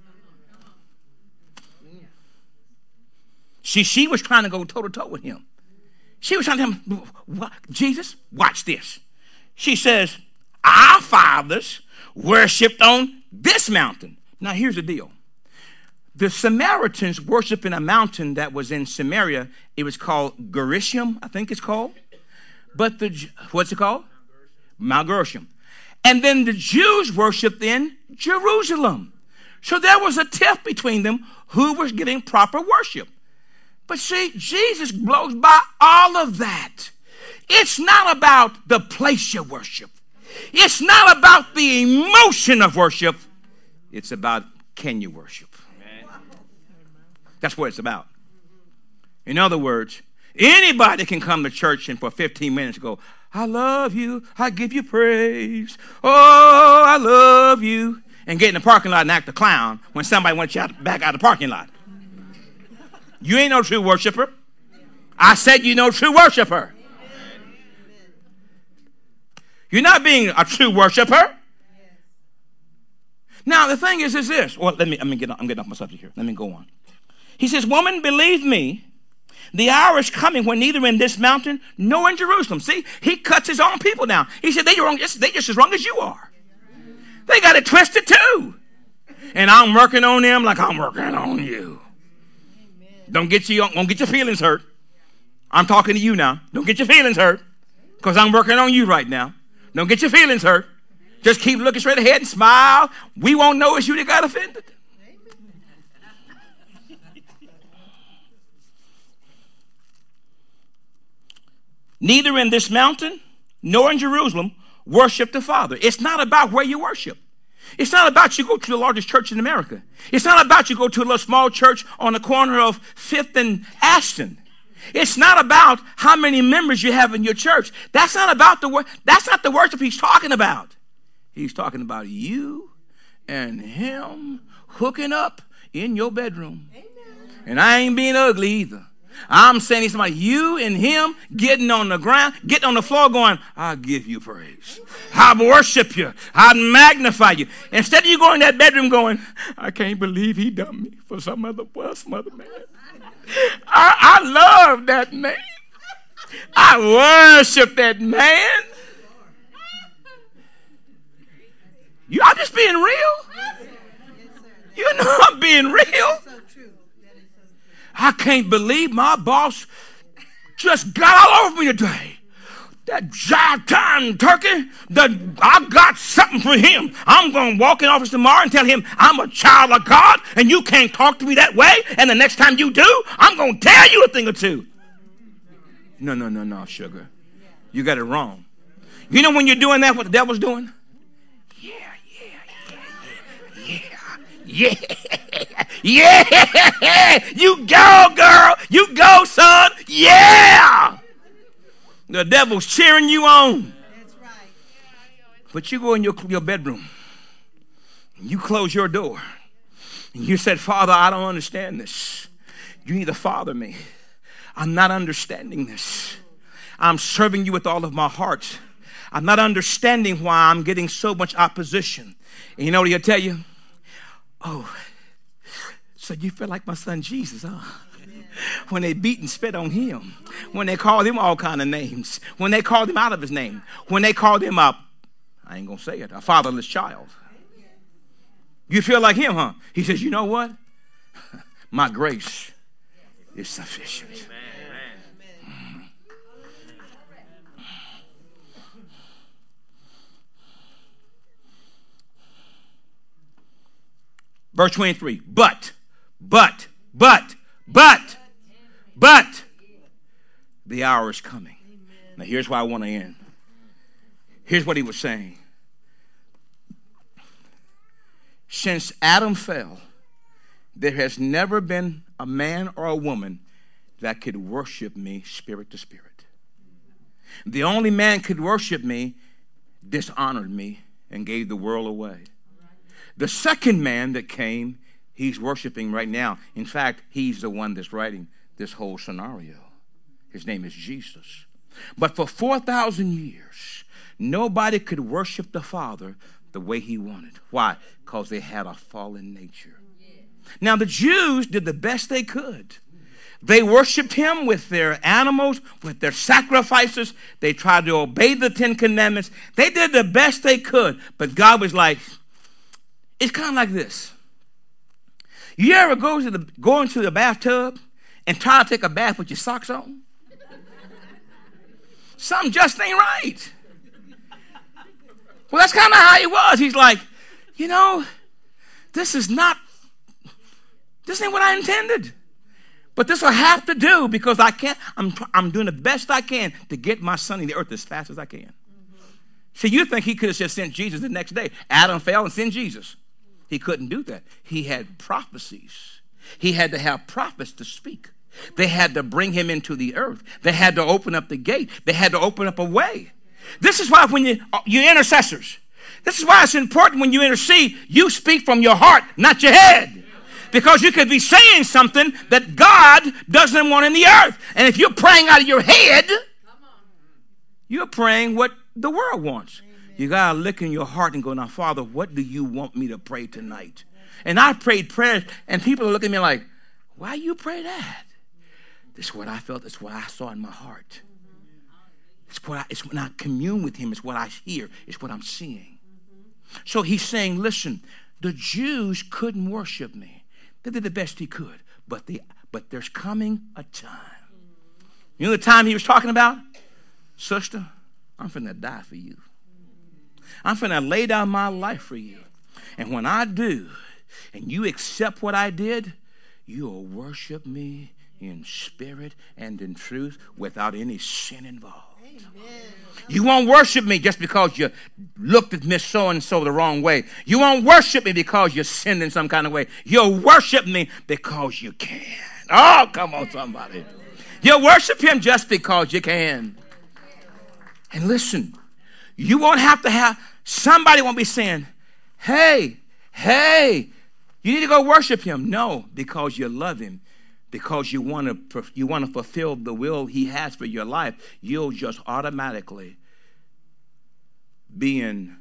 See, she was trying to go toe-to-toe with him. She was trying to tell him, Jesus, watch this. She says, our fathers worshipped on this mountain. Now, here's the deal. The Samaritans worshiped in a mountain that was in Samaria. It was called Gerizim, I think it's called. But the, what's it called? Mount Gershom. And then the Jews worshiped in Jerusalem. So there was a tiff between them who was getting proper worship. But see, Jesus blows by all of that. It's not about the place you worship. It's not about the emotion of worship. It's about, can you worship? That's what it's about. In other words, anybody can come to church and for fifteen minutes go, I love you, I give you praise, oh, I love you, and get in the parking lot and act a clown when somebody wants you out, back out of the parking lot. You ain't no true worshiper. I said you no true worshiper. You're not being a true worshiper. Now, the thing is, is this. Well, let me, let me get, I'm getting off my subject here. Let me go on. He says, woman, believe me, the hour is coming when neither in this mountain nor in Jerusalem. See, he cuts his own people down. He said, they wrong, they just as wrong as you are. They got it twisted too. And I'm working on them like I'm working on you. Don't get you, don't get your feelings hurt. I'm talking to you now. Don't get your feelings hurt because I'm working on you right now. Don't get your feelings hurt. Just keep looking straight ahead and smile. We won't know it's you that got offended. Neither in this mountain nor in Jerusalem worship the Father. It's not about where you worship. It's not about you go to the largest church in America. It's not about you go to a little small church on the corner of Fifth and Ashton. It's not about how many members you have in your church. That's not about the wor- That's not the worship he's talking about. He's talking about you and him hooking up in your bedroom. Amen. And I ain't being ugly either. I'm saying he's about you and him getting on the ground, getting on the floor going, I give you praise. I worship you. I magnify you. Instead of you going in that bedroom going, I can't believe he done me for some other, well, some other man. I, I love that man. I worship that man. You, I'm just being real. You know I'm being real. I can't believe my boss just got all over me today. That jive-time turkey, the, I got something for him. I'm going to walk in office tomorrow and tell him I'm a child of God and you can't talk to me that way. And the next time you do, I'm going to tell you a thing or two. No, no, no, no, sugar. You got it wrong. You know when you're doing that, what the devil's doing? Yeah, yeah, yeah, yeah, yeah. Yeah, you go, girl. You go, son. Yeah. The devil's cheering you on. That's right. But you go in your, your bedroom. And you close your door. And you said, Father, I don't understand this. You need to father me. I'm not understanding this. I'm serving you with all of my heart. I'm not understanding why I'm getting so much opposition. And you know what he'll tell you? Oh, so you feel like my son Jesus, huh? When they beat and spit on him. When they called him all kind of names. When they called him out of his name. When they called him a, I ain't going to say it, a fatherless child. You feel like him, huh? He says, you know what? My grace is sufficient. Amen. Verse twenty-three, but, but, but, but, but, the hour is coming. Now here's why I want to end. Here's what he was saying. Since Adam fell, there has never been a man or a woman that could worship me spirit to spirit. The only man could worship me dishonored me and gave the world away. The second man that came, he's worshiping right now. In fact, he's the one that's writing this whole scenario. His name is Jesus. But for four thousand years, nobody could worship the Father the way he wanted. Why? Because they had a fallen nature. Now, the Jews did the best they could. They worshiped him with their animals, with their sacrifices. They tried to obey the Ten Commandments. They did the best they could. But God was like, it's kind of like this. You ever go to the go into the bathtub and try to take a bath with your socks on? Something just ain't right. Well, that's kind of how he was. He's like, you know, this is not, this ain't what I intended. But this will have to do because I can't, I'm, I'm doing the best I can to get my son in the earth as fast as I can. Mm-hmm. See, you think he could have just sent Jesus the next day. Adam fell and sent Jesus. He couldn't do that. He had prophecies. He had to have prophets to speak. They had to bring him into the earth. They had to open up the gate. They had to open up a way. This is why when you, you're intercessors, this is why it's important when you intercede, you speak from your heart, not your head. Because you could be saying something that God doesn't want in the earth. And if you're praying out of your head, you're praying what the world wants. Amen. You got to look in your heart and go, now, Father, what do you want me to pray tonight? And I prayed prayers, and people are looking at me like, why you pray that? This is what I felt. It's what I saw in my heart. It's, what I, it's when I commune with him. It's what I hear. It's what I'm seeing. So he's saying, listen, the Jews couldn't worship me. They did the best he could, but the but there's coming a time. You know the time he was talking about? Sister, I'm finna die for you. I'm finna lay down my life for you. And when I do, and you accept what I did, you'll worship me in spirit and in truth without any sin involved. Amen. You won't worship me just because you looked at Miss So-and-so the wrong way. You won't worship me because you sinned in some kind of way. You'll worship me because you can. Oh, come on, somebody. You'll worship him just because you can. And listen, you won't have to have, somebody won't be saying, hey, hey, you need to go worship him. No, because you love him. Because you want to you want to fulfill the will he has for your life, you'll just automatically be in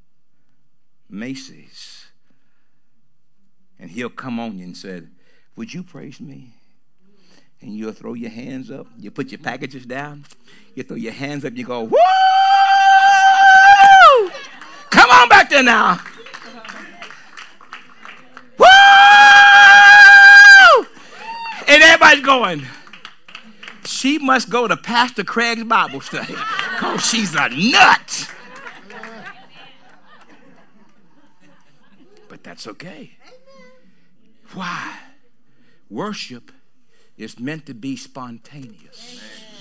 Macy's. And he'll come on you and say, would you praise me? And you'll throw your hands up. You put your packages down. You throw your hands up. You go, woo! Come on back there now. And everybody's going, she must go to Pastor Craig's Bible study because she's a nut. But that's okay. Why? Worship is meant to be spontaneous.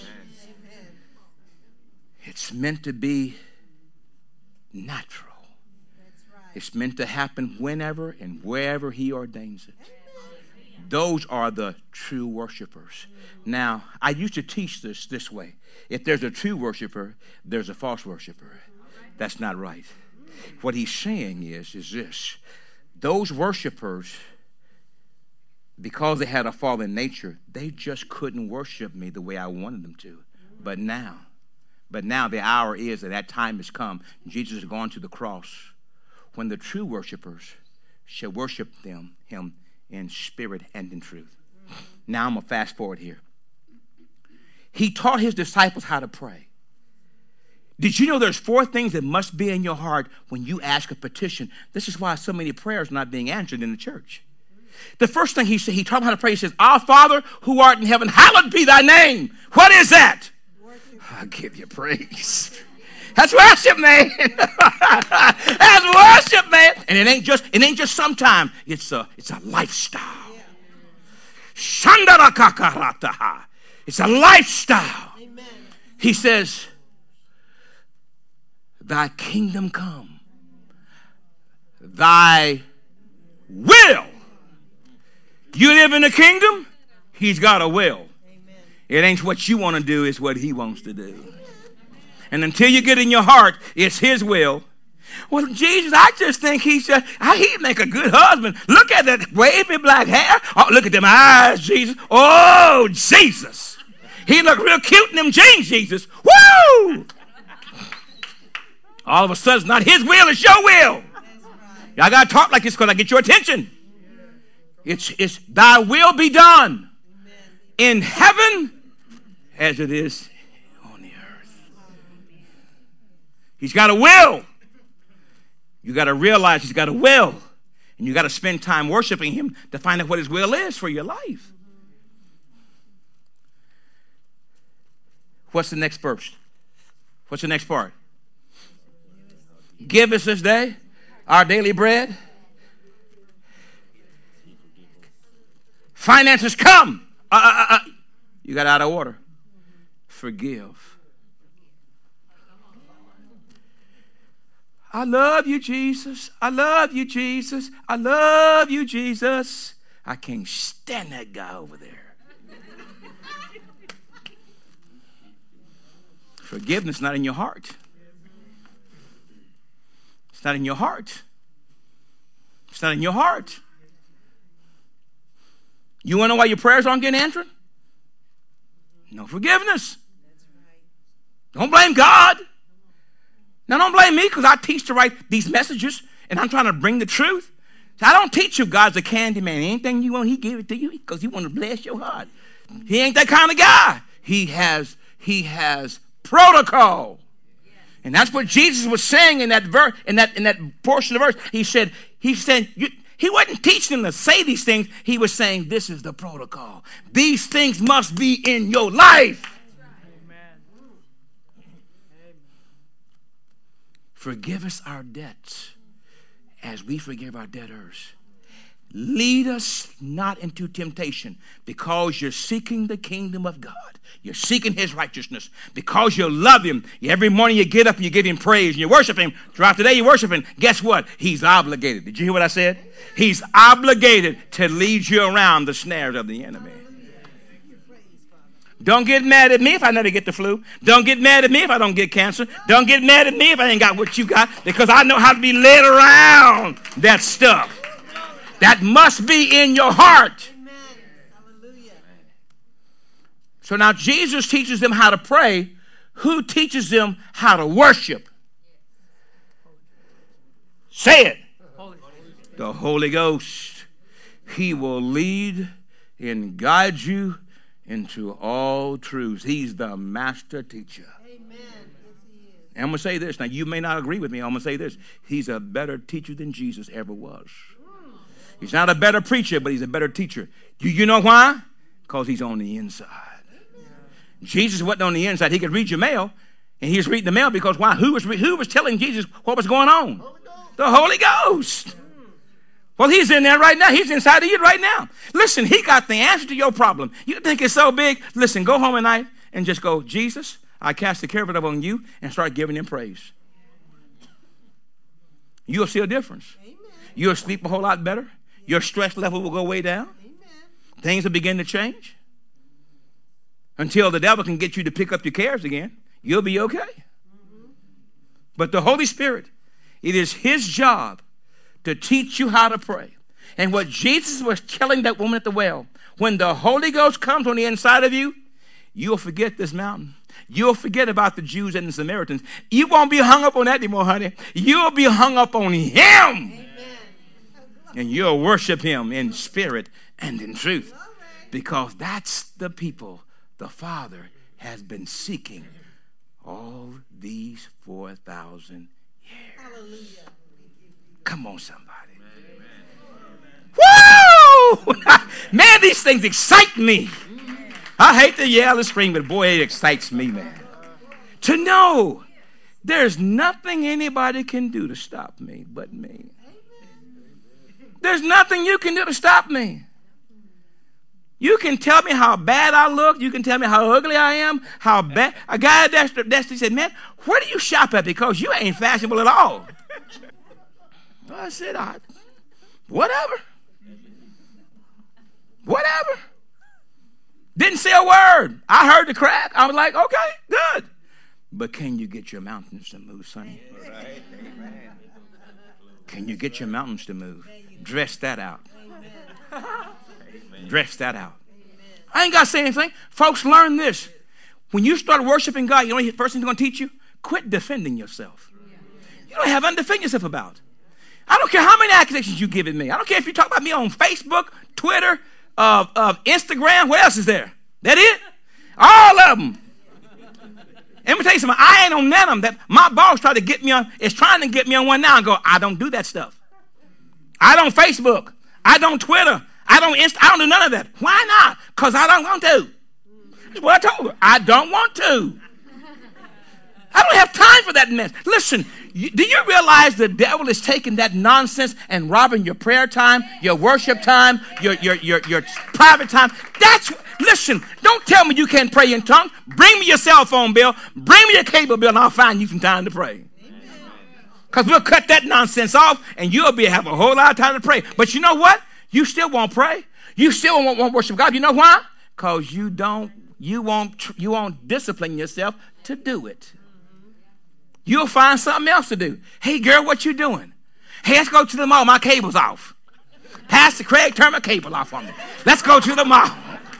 It's meant to be natural. It's meant to happen whenever and wherever he ordains it. Those are the true worshipers. Now, I used to teach this this way. If there's a true worshiper, there's a false worshiper. That's not right. What he's saying is, is this. Those worshipers, because they had a fallen nature, they just couldn't worship me the way I wanted them to. But now, but now the hour is that that time has come. Jesus has gone to the cross when the true worshipers shall worship them, him, in spirit and in truth. Now I'm going to fast forward here. He taught his disciples how to pray. Did you know there's four things that must be in your heart when you ask a petition? This is why so many prayers are not being answered in the church. The first thing he said, he taught them how to pray. He says, our Father who art in heaven, hallowed be thy name. What is that? I give you praise. That's worship, man. That's worship, man. And it ain't just it ain't just sometime. It's a it's a lifestyle. Shandarakakaraha. It's a lifestyle. Amen. He says, thy kingdom come. Thy will. You live in the kingdom, he's got a will. Amen. It ain't what you want to do, it's what he wants to do. And until you get in your heart, it's his will. Well, Jesus, I just think he should, he'd make a good husband. Look at that wavy black hair. Oh, look at them eyes, Jesus. Oh, Jesus. He looked real cute in them jeans, Jesus. Woo! All of a sudden, it's not his will, it's your will. I got to talk like this because I get your attention. It's, it's thy will be done in heaven as it is on the earth. He's got a will. You got to realize he's got a will. And you got to spend time worshiping him to find out what his will is for your life. What's the next verse? What's the next part? Give us this day our daily bread. Finances come. Uh, uh, uh, you got out of order. Forgive. I love you, Jesus. I love you, Jesus. I love you, Jesus. I can't stand that guy over there. Forgiveness not in your heart. It's not in your heart. It's not in your heart. You want to know why your prayers aren't getting answered? No forgiveness. Don't blame God. Now, don't blame me because I teach to write these messages and I'm trying to bring the truth. So I don't teach you God's a candy man. Anything you want, he give it to you because he want to bless your heart. He ain't that kind of guy. He has, he has protocol. And that's what Jesus was saying in that verse, in that in that portion of the verse. He said, he said, you, he wasn't teaching them to say these things. He was saying, this is the protocol. These things must be in your life. Forgive us our debts as we forgive our debtors. Lead us not into temptation, because you're seeking the kingdom of God. You're seeking his righteousness because you love him. Every morning you get up and you give him praise and you worship him. Throughout the day you worship him. Guess what? He's obligated. Did you hear what I said? He's obligated to lead you around the snares of the enemy. Don't get mad at me if I never get the flu. Don't get mad at me if I don't get cancer. Don't get mad at me if I ain't got what you got, because I know how to be led around that stuff. That must be in your heart. So now Jesus teaches them how to pray. Who teaches them how to worship? Say it. The Holy Ghost. He will lead and guide you into all truths. He's the master teacher. Amen. And I'm going to say this. Now, you may not agree with me. I'm going to say this. He's a better teacher than Jesus ever was. He's not a better preacher, but he's a better teacher. Do you know why? Because he's on the inside. Jesus wasn't on the inside. He could read your mail, and he was reading the mail because why? Who was, who was telling Jesus what was going on? Holy the Holy Ghost. Well, he's in there right now. He's inside of you right now. Listen, he got the answer to your problem. You think it's so big? Listen, go home at night and just go, Jesus, I cast the care of it upon you, and start giving him praise. You'll see a difference. Amen. You'll sleep a whole lot better. Your stress level will go way down. Amen. Things will begin to change. Until the devil can get you to pick up your cares again, you'll be okay. Mm-hmm. But the Holy Spirit, it is his job to teach you how to pray. And what Jesus was telling that woman at the well, when the Holy Ghost comes on the inside of you, you'll forget this mountain. You'll forget about the Jews and the Samaritans. You won't be hung up on that anymore, honey. You'll be hung up on him. Amen. And you'll worship him in spirit and in truth. Because that's the people the Father has been seeking all these four thousand years. Hallelujah. Come on, somebody. Woo! Man, these things excite me. I hate to yell and scream, but boy, it excites me, man. To know there's nothing anybody can do to stop me but me. There's nothing you can do to stop me. You can tell me how bad I look. You can tell me how ugly I am, how bad. A guy at Destiny said, man, where do you shop at? Because you ain't fashionable at all. I said, I, whatever. Whatever. Didn't say a word. I heard the crack. I was like, okay, good. But can you get your mountains to move, sonny? Right. Can you get your mountains to move? Dress that out. Dress that out. I ain't got to say anything. Folks, learn this. When you start worshiping God, you know what the first thing they're going to teach you? Quit defending yourself. You don't have nothing to defend yourself about. I don't care how many accusations you give at me. I don't care if you talk about me on Facebook, Twitter, uh, uh, Instagram. What else is there? That it? All of them. And let me tell you something. I ain't on none of them. That my boss tried to get me on, is trying to get me on one now and go, I don't do that stuff. I don't Facebook. I don't Twitter. I don't Insta. I don't do none of that. Why not? Because I don't want to. That's what I told her. I don't want to. I don't have time for that mess. Listen, you, do you realize the devil is taking that nonsense and robbing your prayer time, your worship time, your your your, your private time? That's, listen, don't tell me you can't pray in tongues. Bring me your cell phone bill. Bring me your cable bill, and I'll find you some time to pray. Because we'll cut that nonsense off, and you'll be have a whole lot of time to pray. But you know what? You still won't pray. You still won't, won't worship God. You know why? Because you don't, you won't, you won't discipline yourself to do it. You'll find something else to do. Hey, girl, what you doing? Hey, let's go to the mall. My cable's off. Pastor Craig, turn my cable off on me. Let's go to the mall.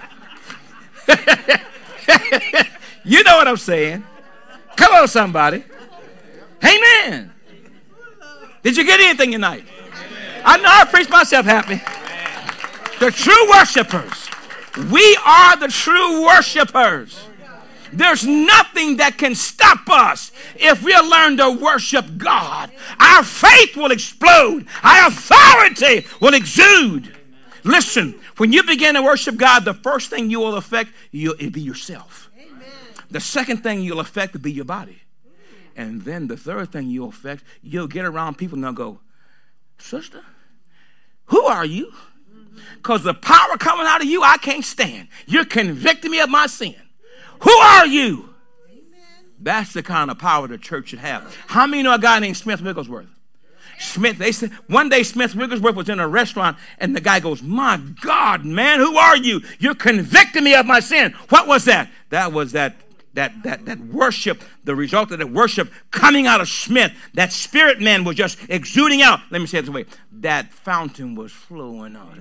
You know what I'm saying. Come on, somebody. Amen. Did you get anything tonight? I know I preached myself happy. The true worshipers. We are the true worshipers. There's nothing that can stop us if we learn to worship God. Our faith will explode. Our authority will exude. Listen, when you begin to worship God, the first thing you will affect, you'll, it'll be yourself. Amen. The second thing you'll affect will be your body. And then the third thing you'll affect, you'll get around people and they'll go, sister, who are you? Because the power coming out of you, I can't stand. You're convicting me of my sin. Who are you? Amen. That's the kind of power the church should have. How many know a guy named Smith Wigglesworth? Smith, they said one day Smith Wigglesworth was in a restaurant and the guy goes, my God, man, who are you? You're convicting me of my sin. What was that? That was that that that that worship, the result of that worship coming out of Smith. That spirit man was just exuding out. Let me say it this way. That fountain was flowing out.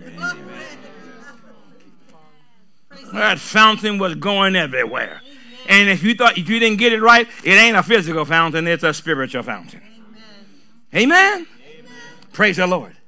That fountain was going everywhere. And if you thought if you didn't get it right, it ain't a physical fountain, it's a spiritual fountain. Amen. Amen. Amen. Praise the Lord.